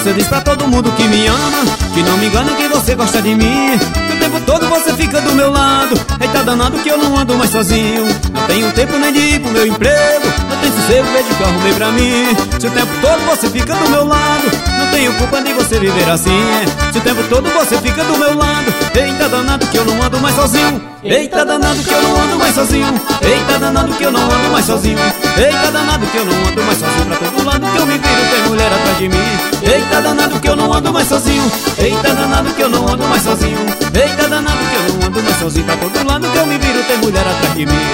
Você diz pra todo mundo que me ama, que não me engana, que você gosta de mim, que o tempo todo você fica do meu lado. Eita danado que eu não ando mais sozinho. Não tenho tempo nem de ir pro meu emprego, não tenho sossego, vejo que eu arrumei pra mim. Se o tempo todo você fica do meu lado, não tenho culpa de você viver assim. Se o tempo todo você fica do meu lado, eita danado que eu não ando mais sozinho. Eita danado que eu não ando mais sozinho. Eita danado que eu não ando mais sozinho. Eita danado que eu não ando mais sozinho. Pra todo lado que eu me viro tem mulher atrás de mim. Eita danado que eu não ando mais sozinho. Eita danado que eu não ando mais sozinho. Eita danado que eu não ando mais sozinho. Pra todo lado que eu me viro tem mulher atrás de mim.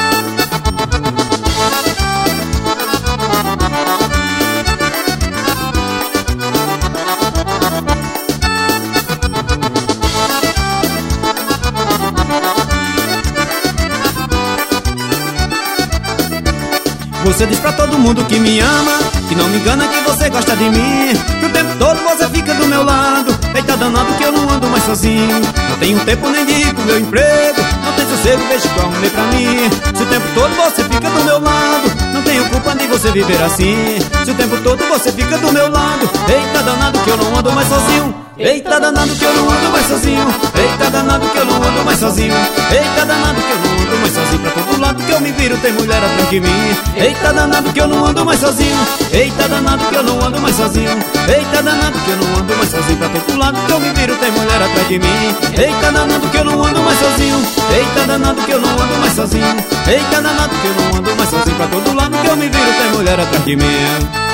Você diz pra todo mundo que me ama, que não me engana, que você gosta de mim, que o tempo todo você fica do meu lado. Eita danado que eu não ando mais sozinho. Não tenho tempo nem de ir pro meu emprego, não tenho sossego, deixa que eu arrumei pra mim. Se o tempo todo você fica do meu lado, não tenho culpa de você viver assim. Se o tempo todo você fica do meu lado, eita danado que eu não ando mais sozinho. Eita danado que eu não ando mais sozinho. Eita danado que eu não ando mais sozinho. Eita danado que eu não ando mais sozinho. Pra todo lado que eu me viro tem mulher atrás de mim. Eita danado que eu não ando mais sozinho. Eita danado que eu não ando mais sozinho. Eita danado que eu não ando mais sozinho. Pra todo lado que eu me viro tem mulher atrás de mim. Eita danado que eu não ando mais sozinho. Eita danado que eu não ando mais sozinho. Eita danado que eu não ando mais sozinho. Pra todo lado que eu me viro tem mulher atrás de mim.